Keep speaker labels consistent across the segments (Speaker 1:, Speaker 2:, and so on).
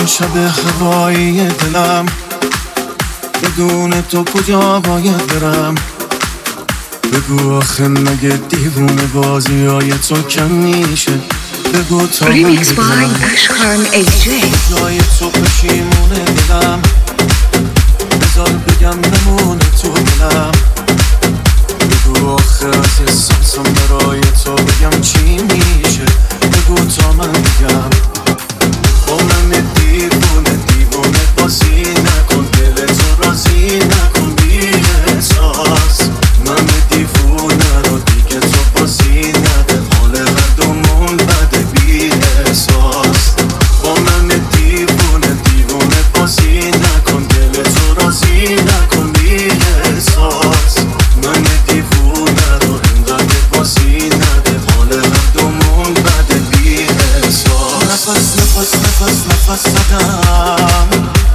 Speaker 1: شب هوایی دلم، بدون تو کجا باید برم؟ بگو آخه مگه دیوونه بازی های تو کم میشه؟ بگو تا من بگم جای تو پشیمونه دلم، بذار بگم بمونه تو دلم. بگو آخه از احساسم برای تو بگم چی میشه؟ بگو تا من بگم. با من دیوونه بازی نکن، دل تو راضی نکن بی احساس. من دیوونه رو دیگه تو بازی نده، حال هر دومون بده بی احساس. با من دیوونه بازی نکن، دل تو راضی نکن بی احساس. من دیوونه رو انقدر بازی نده، حال هر دومون بده بی احساس. نفس زدم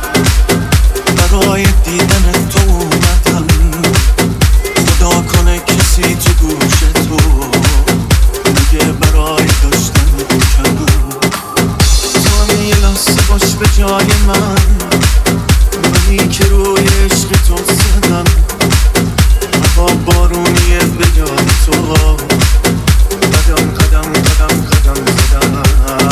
Speaker 1: برای دیدن تو اومدم، خدا کنه کسی تو گوش تو میگه برای داشتن بکن. تو هم یه لحظه باش به جای منی که روی عشق تو زدم. هوا بارونیه به یاد تو، قدم زدم.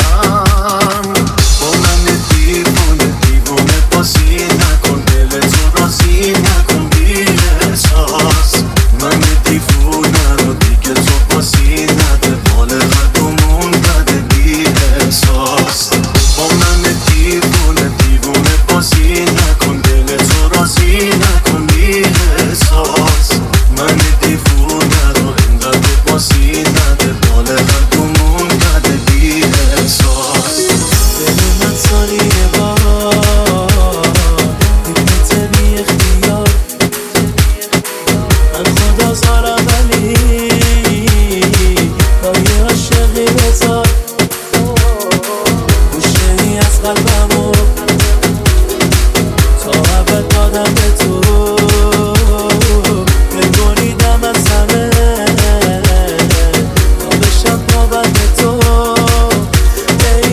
Speaker 1: با من دیوونه بازی نکن، دل تو راضی نکن بی احساس. من دیوونه رو دیگه تو بازی نده، حال هر دومون بده بی احساس. با من دیوونه بازی نکن، دل تو راضی نکن بی احساس. من دیوونه رو انقدر بازی نده، حال هر دومون بده بی احساس. دل من ثانیه دیدت بی اختیار، من خدا زارم ولی با یه عاشقی بذار گوشه ای از قلبمو تا ابد دادم به تو. بگریدم از همه تا بشم نوبت تو. ای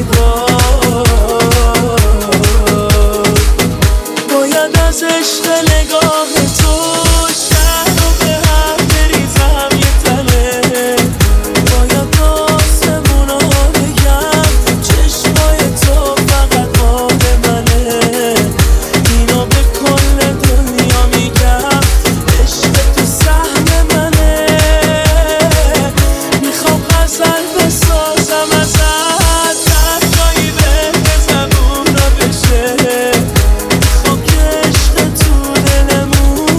Speaker 1: باید از عشق نگاه تو شهر رو به هم بریزم یه تله. باید آسمونا بگم چشمای تو فقط مال منه. اینو به کل دنیا میگم، عشق تو سهم منه. میخوام غزل بسازم ازت، هر جایی به زبون رو بشه. میخوام که عشق تو دلمون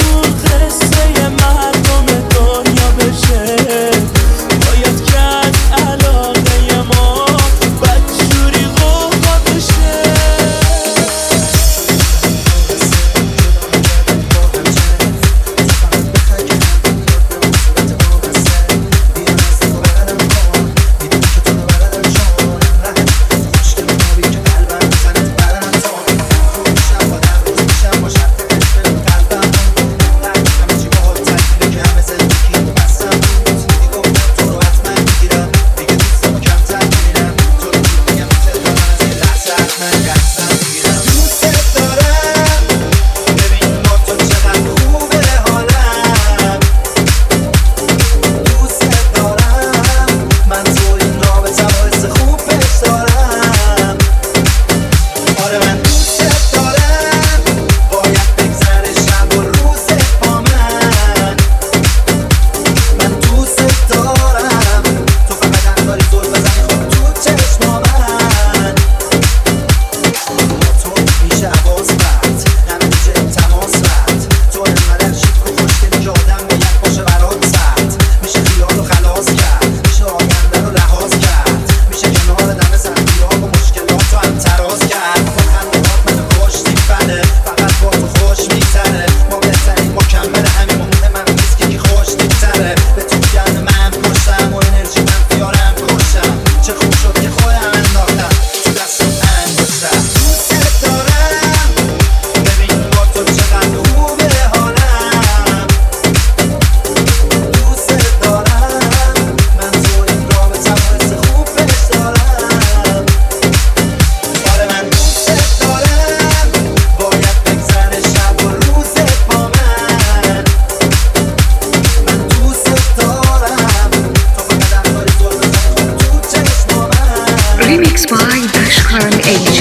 Speaker 2: Remix by Ashkan AJ.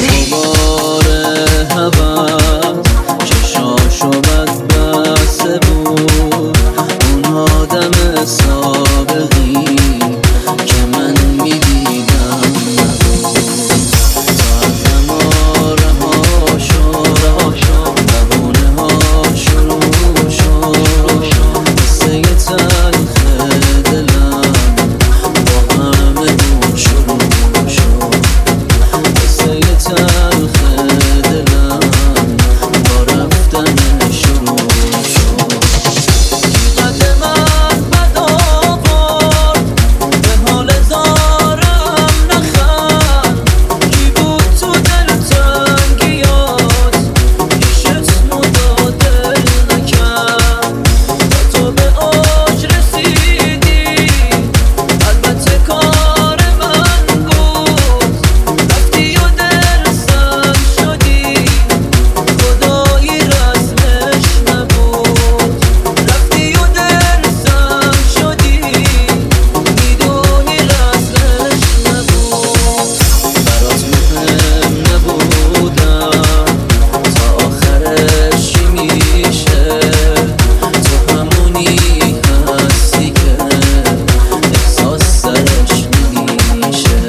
Speaker 3: چشاشو بد بسته بود اون آدم سابقی که من میدیدم نبود. تا زماره ها شد بهونه ها شروع شد قصه تلخ دلم با همه دون شروع شد. قصه تلخ دلم با رفتن شروع شد. قد من بد آورد به حال زارم نخند. کی بود تو دل تنگیات پیشت مدا دل نکرد. تا تو به اوج رسیدی البته کار من بود. رفتی و دل سنگ شدی خدایی رسمش نبود. رفتی و دل سنگ شدی میدونی رسمش نبود. برات مهم نبودم تا آخرش چی میشه. تو همونی هستی که احساس سرش نمیشه.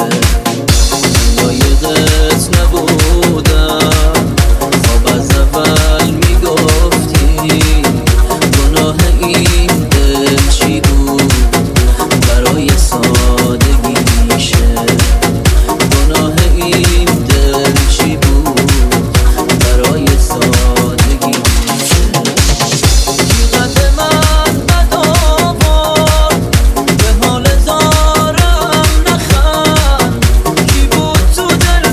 Speaker 3: لایقت نبودم خواب از اول میگفتی. گناه این دل چی بود برای سادگی میشه. گناه این دل چی بود برای سادگی میشه. قد من بد آورد به حال زارم نخند. کی بود تو دل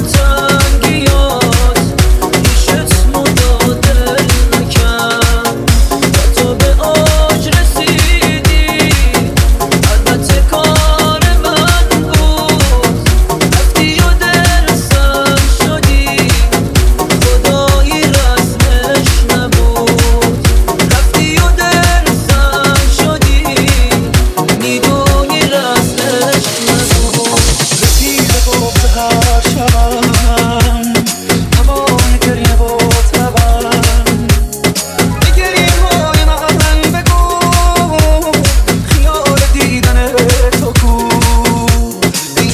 Speaker 3: تنگیات پیشت مدا دل نکرد. تا تو به اوج رسیدی البته کار من بود. رفتی و دل سنگ شدی خدایی رسمش نبود. رفتی و دل سنگ شدی میدونی رسمش نبود.
Speaker 1: رفیق گفت هر شبم هوای گریه و تبم به گریه های من بگو خیال دیدن تو کو. ای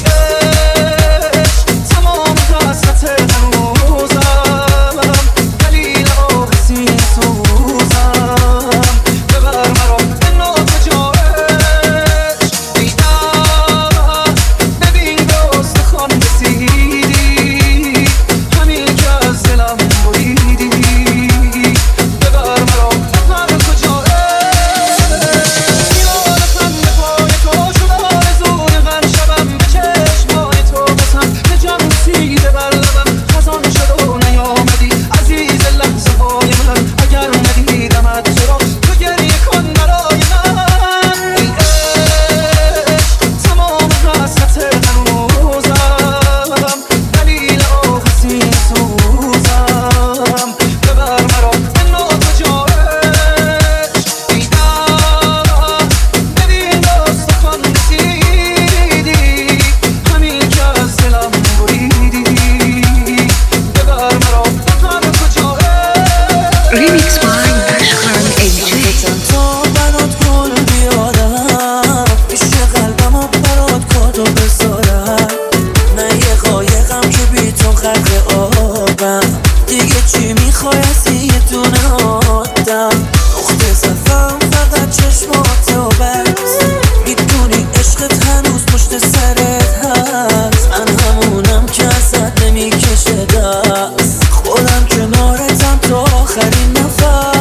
Speaker 1: عشق تمام حسرت هنوزم دلیل آه سینه سوزم. ببر مرا به نوک جایش ای آه ببین به استخوان رسیدی همین که از دلم بریدی. ببر مرا ببر کجایش میان خنده پای تو شد آرزوی من. شبم به چشمای تو بسم به جمع رسیده بر لبم خزان شد و نیامدی عزیز لحظه های من. اگر ندیدمت تو را تو گریه کن برای من. ای عشق تمام حسرت هنوزم دلیل آه سینه سوزم. ببر مرا به نوک جایش ای آه ببین به استخوان رسیدی همین که از دلم بریدی. ببر مرا ببر کجایش.
Speaker 2: Remix by Ashkan AJ.
Speaker 3: چند تا برات گل بیارم پیش قلبمو برات کادو بذارم. من یه قایقم که بی تو غرق آبم. دیگه چی میخوای از یه دونه آدم. نقطه ضعفم فقط چشمات بس. میدونی عشقت هنوز پشت سرت هست. من همونم که ازت نمیکشه دست. خودم کنارتم تا آخرین نفس.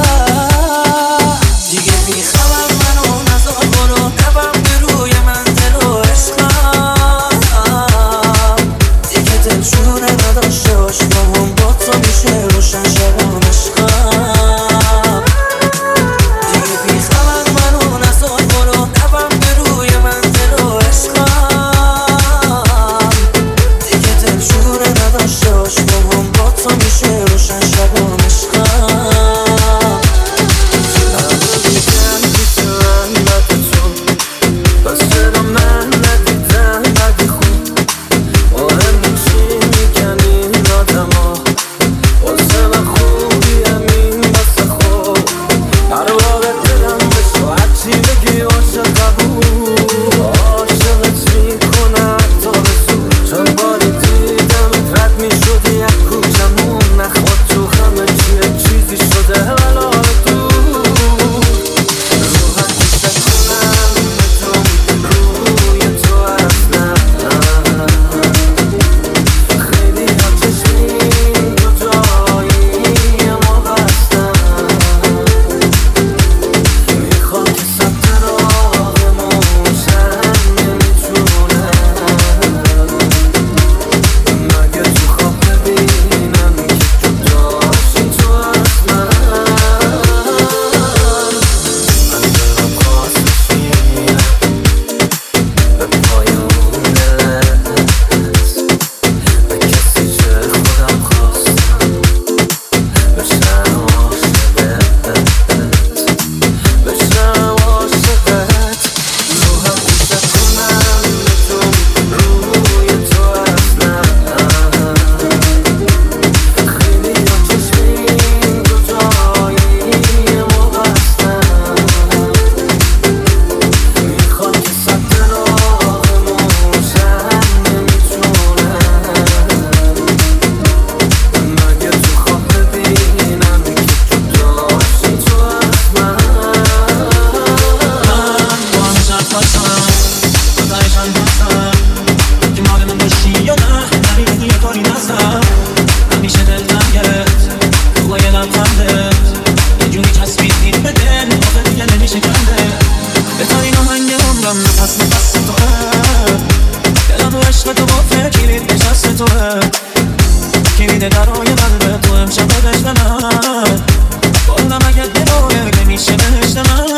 Speaker 3: دیگه بیخبر منو نزار برو نبم به روی من دل و عشقم. دیگه دلشونه نداشته باش با هم با تو میشه روشن شبم عشقم. دیگه بیخبر منو نزار برو نبم به روی من دل و عشقم.
Speaker 1: عشق من بازم اگه دلوره نمیشه بهشت من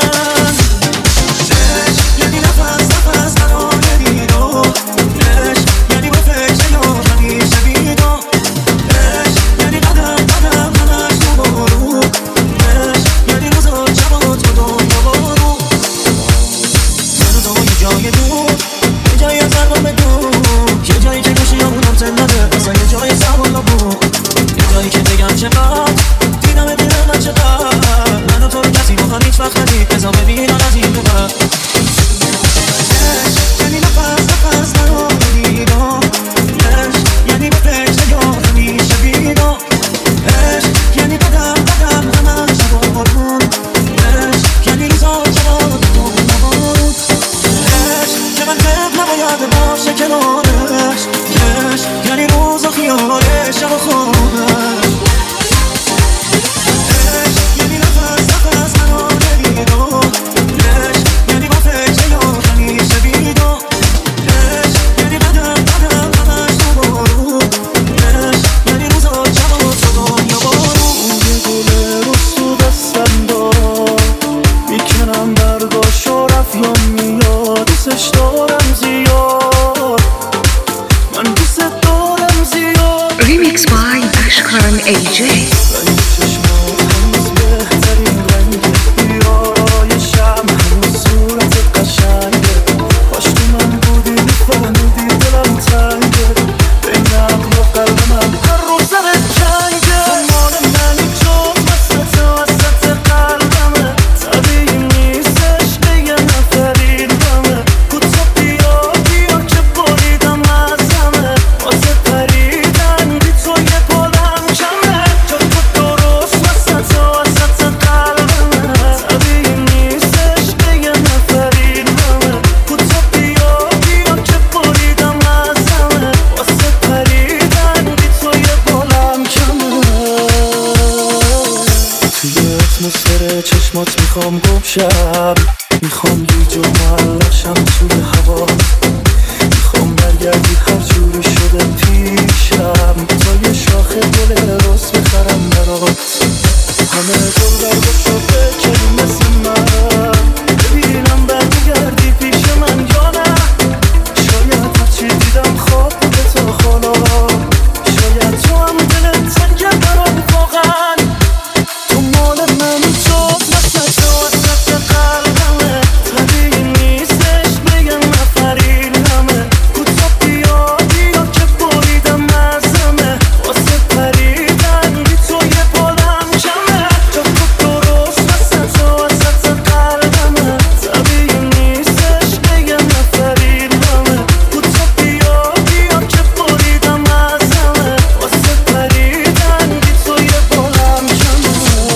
Speaker 1: عشق یعنی نفس قرار دیدو عشق یعنی با فکر یا همیشه بیدو عشق یعنی قدم همش تو برو عشق یعنی روزا شبا تو دنیا برو من و تو یه جای دور یه جایی از ارباب دور یه جایی که گوشی همونم تنده اصلا یه جای سوال بود یه جایی که بگم چقدر دیدم دیدم من چقدر من و تو رو کسی با هم هیچ وقت ندید ازا ببینم از این دو بر عشق یعنی نفس قرار دیدم عشق یعنی به فکر یا همیشه بیدم عشق یعنی قدم همش بارون عشق یعنی روزا چرا تو نبارون عشق که من قبل نباید باشه کنارش عشق یعنی روزا خیالش شب و خوابش عشق یعنی نفس قرار دیدم عشق یعنی با فکر یا همیشه بیدم عشق یعنی قدم همش تو بارون عشق یعنی روزا شب و تو دنیا بارون
Speaker 3: یه گل روز تو دستم دار میکنم برگاش و رفیام میاد دوستش دارم زیاد من دوست دارم زیاد
Speaker 2: Remix by Ashkan AJ.
Speaker 3: رنگ چشمات هنوز بهترین رنگه بیارایشم هنوز صورت قشنگه کاش تو من بودی میفهمیدی دلم تنگه بین عقل و قلب من هر روز سرت جنگه تو مال منی جز وسط قلبمه طبیعی نیستش به یه نفرین همه کوتا بیا که بریدم از همه واسه پریدن بی تو یه پالم کمه جا تو درست وسط قلبمه طبیعی نیستش به یه نفرین همه کوتا بیا که بریدم از همه واسه پریدن بی تو یه پالم کمه توی اتمسفر چشمات میخوام گم شم میخوام گیج و معلقشم توی هوا میخوام برگردی هر جوری شده پیشم تا یه شاخه گل رس بخرم برات همه گل برگا شده کنی مثل من ببینم برگردی پیش من یا نه شاید هرچی دیدم خواب بوده تا حالا شاید تو هم دلت تنگه برام واقعا تو مال من جز وسط قلبمه طبیعی نیستش به یه نفرین همه کوتا بیا که بریدم از همه واسه پریدن بی تو یه پالم کمه جا تو درست وسط قلبمه طبیعی نیستش به یه نفرین همه کوتا بیا که بریدم از همه واسه پریدن بی تو یه پالم کمه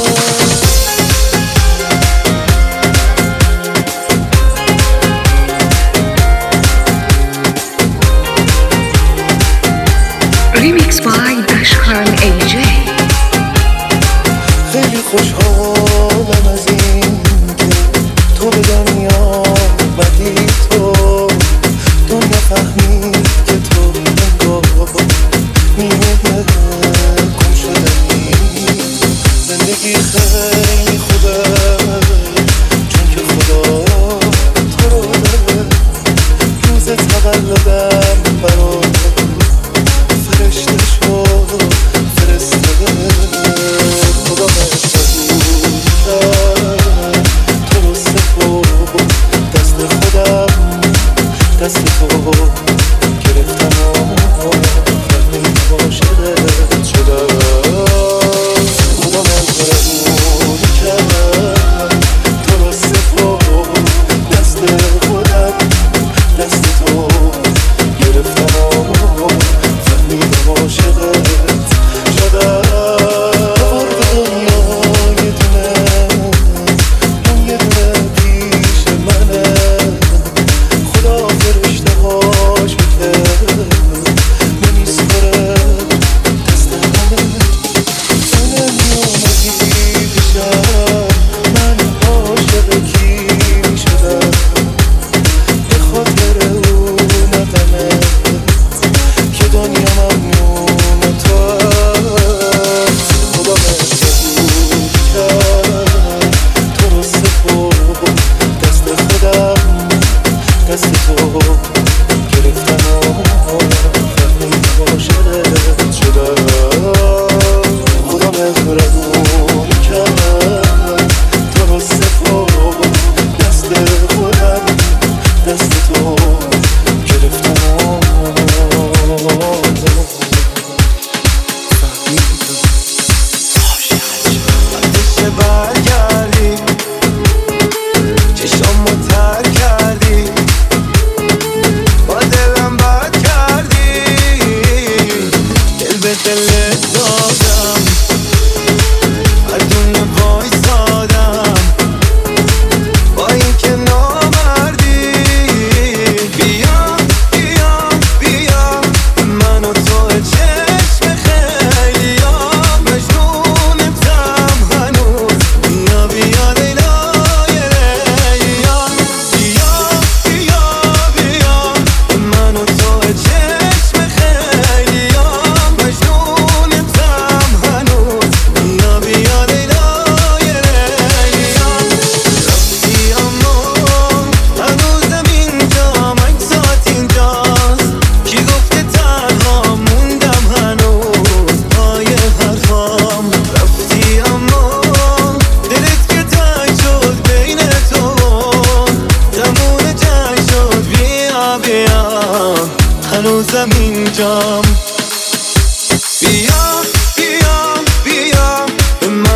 Speaker 2: Remix by Ashkan AJ.
Speaker 3: خیلی خوشحالم از این که تو به دنیا اومدی تو نفهمید که تو انگار نیمه گم شدنی زندگی خیلی خوبه چون که خدا تو رو داره روز تولدم برات فرشته شد فرستاده خدا مهربون کرد تو رو سپرد دست خودم دست تو گرفتم و فهمید عاشقت شدم خدا مهربون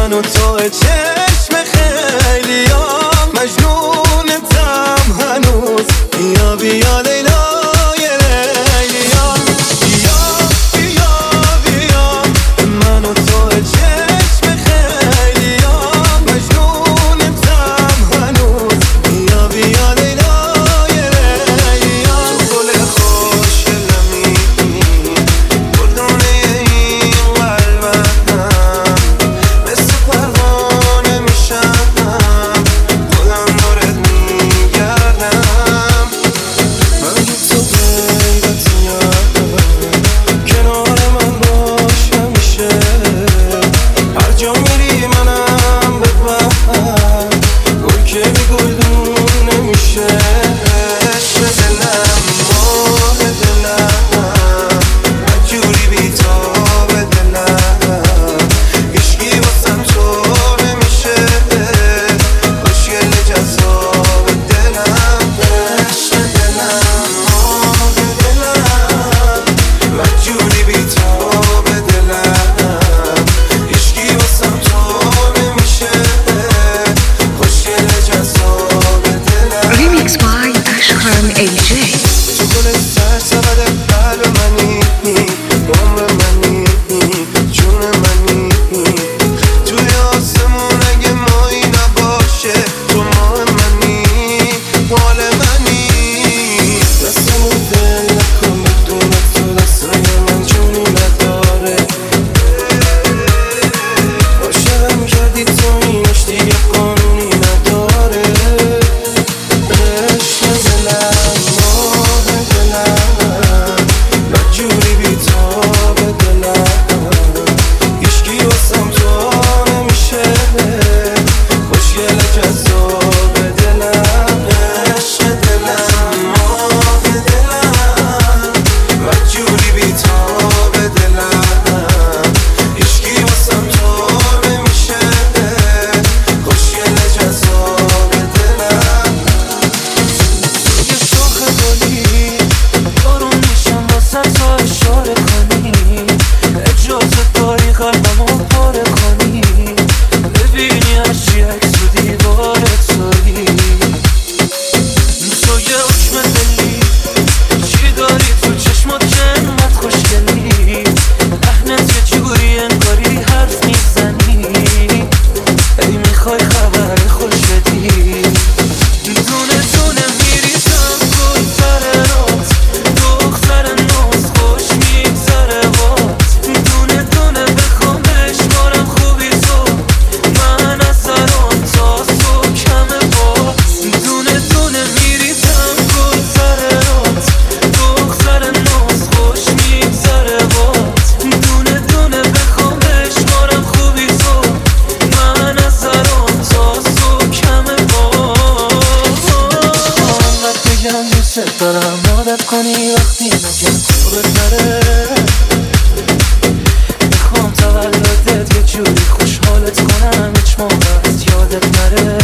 Speaker 1: من و تو چشم خیلیام مجنونتم هنوز بیا بیا لیلای لیلیام بیا بیا بیا من و تو چشم خیلیام مجنونتم هنوز بیا بیا لیلای لیلیام تو گل خوشگلمی گلدونه این قلبم مثل پروانه میشم خودم دارت میگردم من تو غیرتیم کنار من باش همیشه هر جا میری منم ببر گل که بی گلدون نمیشه عشق دلم ماه دلم هرجوری بیتاب دلم هیچکی واسم تو نمیشه خوشگل جذاب دلم عشق دلم ماه دلم هرجوری بیتاب دلم هیچکی واسم تو نمیشه خوشگل جذاب دلم
Speaker 2: Remix by Ashkan AJ.
Speaker 1: تو گل سرسبد قلب منی عمر منی جون منی توی آسمون اگه مایی نباشه تو ماه منی مال منی دستمو دل نکن بدون تو دستای من جونی نداره عاشقم کردی تو اینش دیگه قانونی نداره عشق دلم ماه دلم بدجوری بیتاب دلم هیچکی واسم تو نمیشه خوشگل جذاب دلم عشق دلم ماه دلم بدجوری بیتاب دلم هیچکی واسم تو نمیشه خوشگل جذاب دلم یه شوخ گلی بارون میشم واسه تو اشاره کنی اجازه داری قلبمو پاره کنی ببینی هرچی عکس و دیوارت تویی تو یه حکم دلی چی داری تو چشمات که انقدر خوشگلی لحنت یه جوری انگاری حرف میزنی ای میخوای خبر خوش بدی دونه دونه میریزم گل سر رات دختر ناز خوش میگذره بات دونه دونه بخوام بشمارم خوبی تو من از سران تا صبح کمه بات دونه دونه میریزم گل سر رات دختر ناز خوش میگذره بات دونه دونه بخوام بشمارم خوبی تو من از سران تا صبح کمه بات انقدر بگم دوست دارم عادت کنی وقتی نگم خوبت نره میخوام تولدت یه جوری خوشحالت کنم هیچ موقع از یادت نره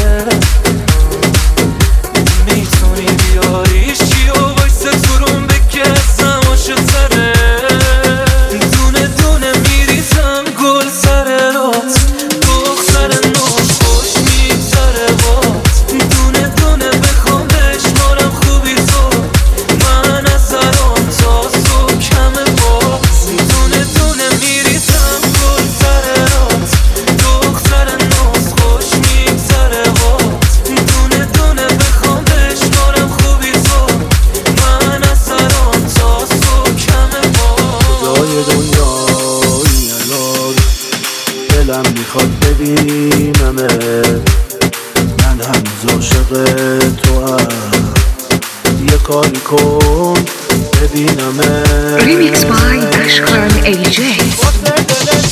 Speaker 1: میتونی بیاریش چی و وایسه تو روم بگزم عاشق تره دونه دونه میریزم گل سر رات دختر ناز خوش میگذره بات دونه دونه بخوام بشمارم خوبی تو من از سران تا صبح کمه بات دونه دونه میریزم گل سر رات دختر ناز خوش میگذره بات دونه دونه بخوام بشمارم خوبی تو من از سران تا صبح کمه بات
Speaker 4: کجای دنیایی الان دلم میخواد ببینمت من هنوز عاشق توام یه کاری کن ببینمت
Speaker 2: Remix by Ashkan AJ.
Speaker 4: واسه دلت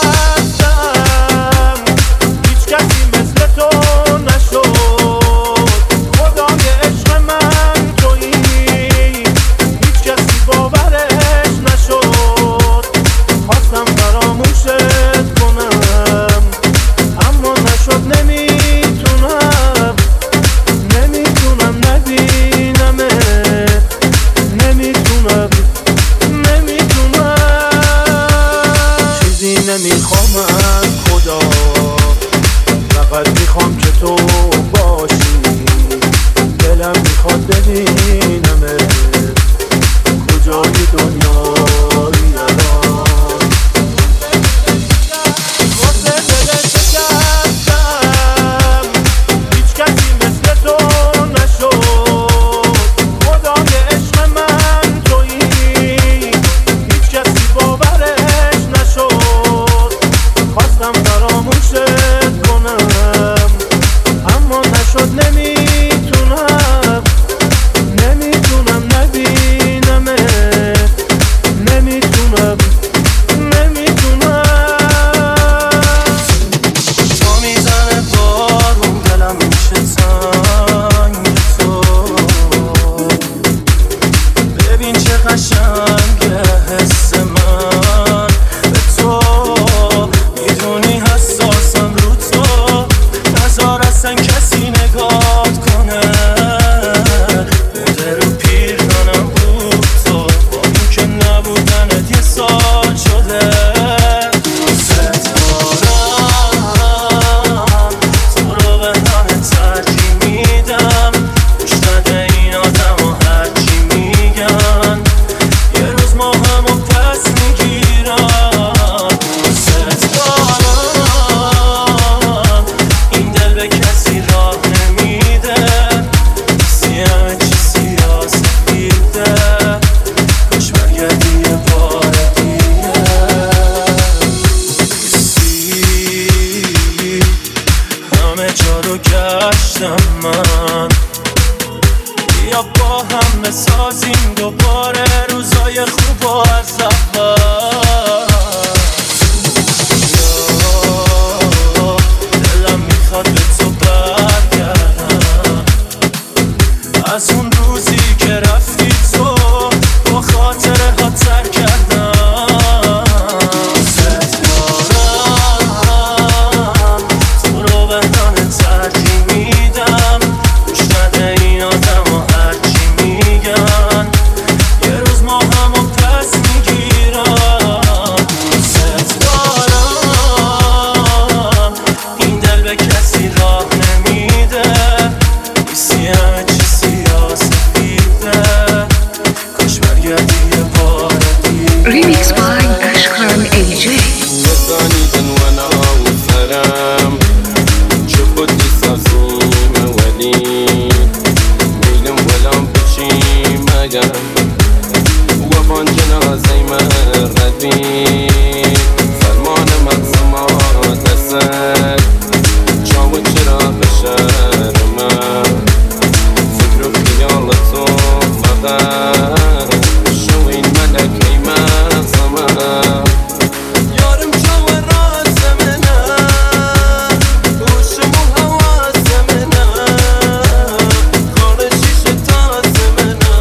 Speaker 4: شکستم هیچ کسی مثل تو نشد خدای عشق من تویی هیچ کسی باورش نشد خواستم فراموشت کنم اما نشد نمیتونم نبینمت نمیتونم فقط میخوام که تو باشی، دلم میخواد ببینمه کجای دنیایی الان. واسه دلت شکستم، هیچ کسی مثل تو نشد، خدای عشق من تویی، هیچ کسی باورش نشد. خواستم فراموشت کنم اما نشد، نمیتونم نبینمه، نمیتونم
Speaker 3: تو میزنه بارون، دلم میشه تنگ تو، ببین چه قشنگه حس من به تو، میدونی حساسم رو تو، نذار اصلا کسی نگات کنه، بوده رو پیرهنم بود تو، با این که نبودنت یه سال شده. ستارم تو رو به همه ترجیح میدم، گوش نده این آدم و هرچی میگن، یه روز ما همو پس میگیرم. ستارم این دل به کسی راه نمیده، کسی همه چی سیاه سفیده، کاش برگردی یه بار دیگه. همه جا رو گشتم من، بیا با هم بسازیم دوباره روزای خوب و از اول. دلم میخواد به تو برگردم، از اون روزی که رفتی تو با خاطره ها ترک کردم. ستارم تو رو به همه ترجیح میدم، گوش نده این آدم و هرچی میگن، یه روز ما همو پس میگیرم. ستارم این دل به کسی راه نمیده، بیسی همه چی سیاه سفیده، کاش برگردی یه بار دیگه.
Speaker 2: Remix by Ashkran AJ.
Speaker 5: بزنیدن و ناوسرم چه بودی سازیم ولی میلم ولم بچیم اگر و بان جنازه من ردی فرمان مقسما دست چاو چرا بشر من فکر و خیال تو فقط شو این ملکه من زمان. یارم جو راز منه، گوشم و حواس منه، کار شیشه تاز منه،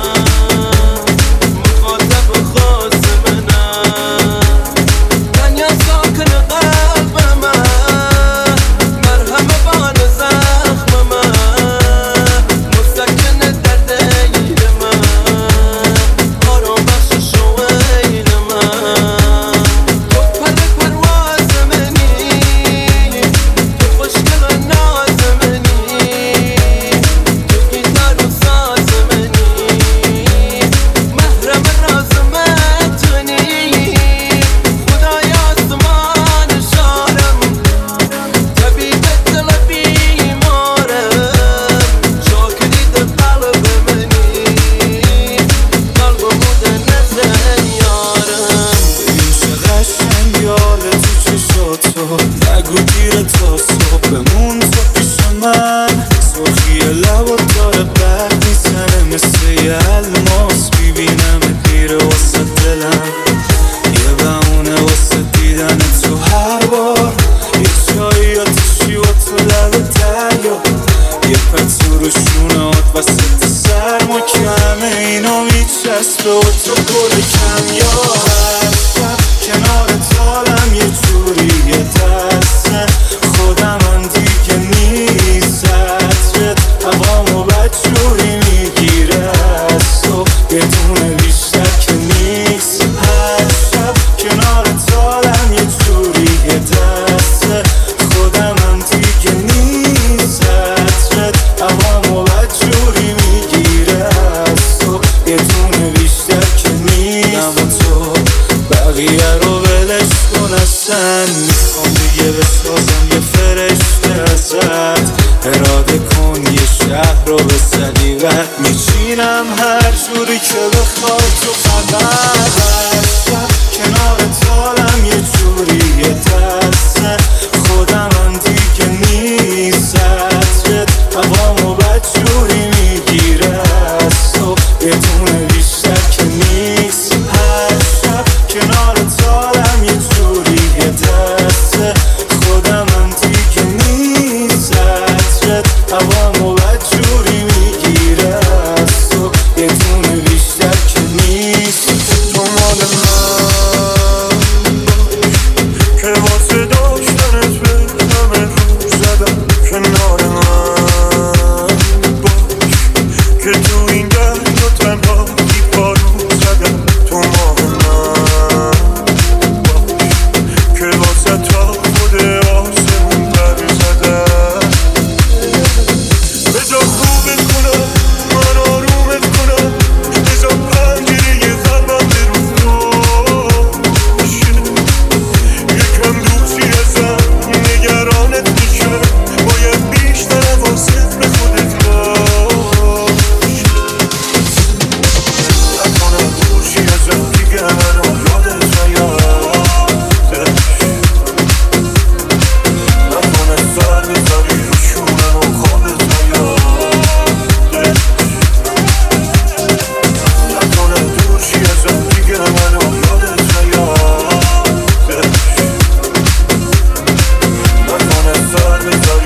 Speaker 5: مخاطب خاص منه، دنیا ساکن قلب من، مرهم بان زخم من، مسکن درد ایل من، آرام بخش شویل من. تو پر پرواز منی، تو خوشگل و ناز منی، تو گیتار و ساز منی، محرم راز من تونی، خدای آسمان شارم، طبیب دل بیمارم، شاکرید قلب منی، قلب بودن نزن یارم. ببین چه قشنگ یاله تو چشاتو، نگو دیره تا صبح بمون تو پیش من، سرخی لب و داره برد میزنه مثل یه الماس، میبینم پیره واسه دلم، یه بمونه واسه دیدن تو هر بار، یه جایی آتشی و تو لب دریا، یه پتو رو شونهات وسط سرم و کمه اینا میچسبه و تو گل کم. یا هر شب کنار تالم یه جوری یه دسته خودم دیگه میچینم هر جوری که بخوای تو فقط هر شب کنار تالم یه جوری یه دسته خودم هم دیگه نیستت هوامو بدجوری میگیره از تو یه دونه بیشتر که نیست هر شب کنار تالم یه جوری یه دسته خودم هم دیگه نیستت هوامو بدجوری میگیره از تو یه دونه بیشتر که نیست تو مال من که واسه داشتنت به همه رو زدم کنار من باش که تو این دریا تنها بی پارو زدم تو مال من باش که واسه تا خود آسمون پر زدم بجا خوبت کنم من آرومت کنم بجا پنجره قلبم به رو باشه یکم دوستی ازم نگرانت میشه باید بیشتر حواست به خودت باشه نکنم دوستی ازم دیگه منو یادت نیادش نکنه سر بذاری رو شونم و خوابت نیادش نکنه دوستی ازم دیگه منو یادت نیادش نکنه سر بذاری